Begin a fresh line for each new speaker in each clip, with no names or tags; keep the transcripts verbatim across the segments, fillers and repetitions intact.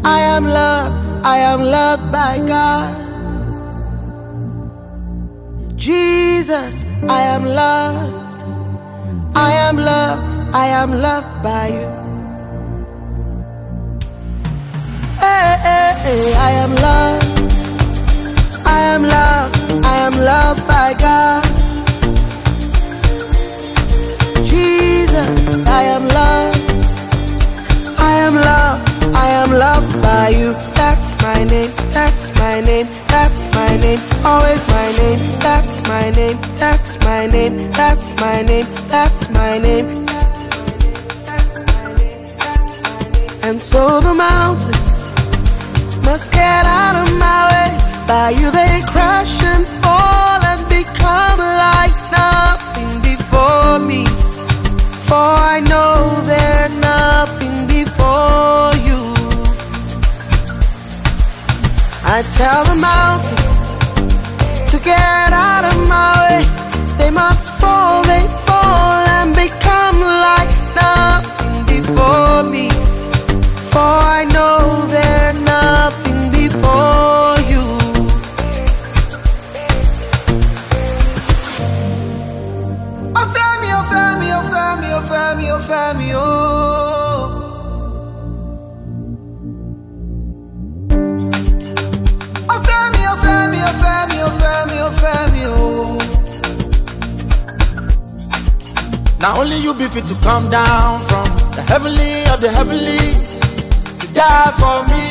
I am loved, I am loved by God. Jesus, I am loved, I am loved, I am loved by you. Hey, hey, hey, I am loved, I am loved, I am loved by God. Jesus, I am loved, I am loved, I am loved by you. That's my name, that's my name, that's my name, always my name. That's my name, that's my name, that's my name, that's my name. And so the mountains must get out of my way. By you they crash and fall and become like nothing before me. For I know they're nothing before you. I tell the mountains to get out of my way. They must fall, they fall and become like nothing before me. For I know they're nothing before you. Oh, Femi, oh, Femi, oh, Femi, oh, Femi, oh, Femi, oh.
Now only you be fit to come down from the heavenly of the heavenlies to die for me.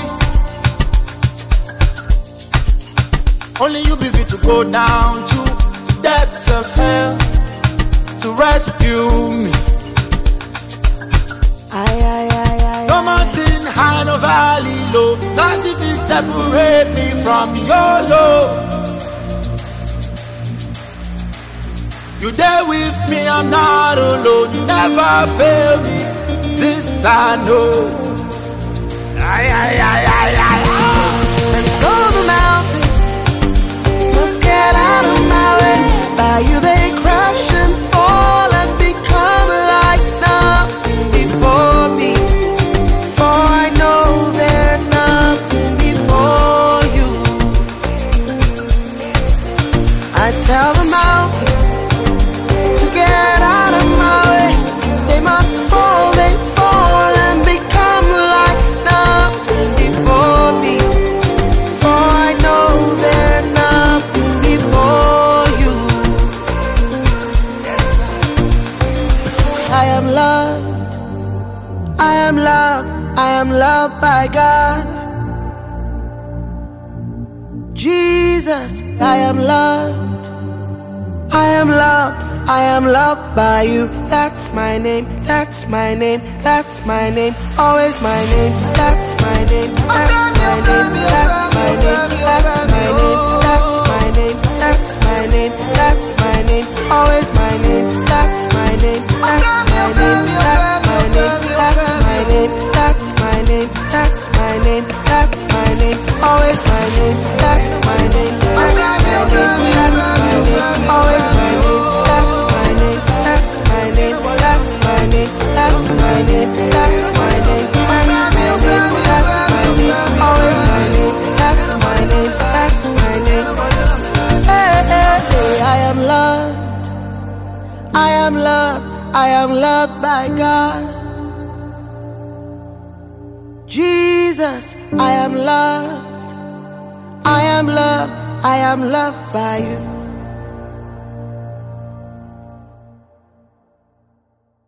Only you be fit to go down to the depths of hell to rescue me.
Aye, aye, aye, aye,
no mountain high, no valley low, not if you separate me from your love. You there with me, I'm not alone. You never fail me, this I know. Aye, aye, aye, aye, aye, aye.
And so the mountains must get out of my way. By you they crash and fall and become like nothing before me. For I know they're nothing before you. I tell the mountains get out of my way. They must fall, they fall and become like nothing before me. For I know they're nothing before you. I am loved, I am loved, I am loved by God. Jesus, I am loved, I am loved, I am loved by you. That's my name, that's my name, that's my name, always my name. That's my name, that's my name, that's my name, that's my name, that's my name, that's my name, that's my name, always my name. That's my name, that's my name, that's my name, that's my name, that's my name, that's my name, that's my name, always my name. That's my name, that's my name, that's my name, always my name. That's my name, that's my name, that's my name, that's my name, that's my name, that's my name, that's my name, always my name. That's my name, that's my name. Hey, hey, hey, I am loved, I am loved, I am loved by God. Jesus, I am loved, I am loved, I am loved by you.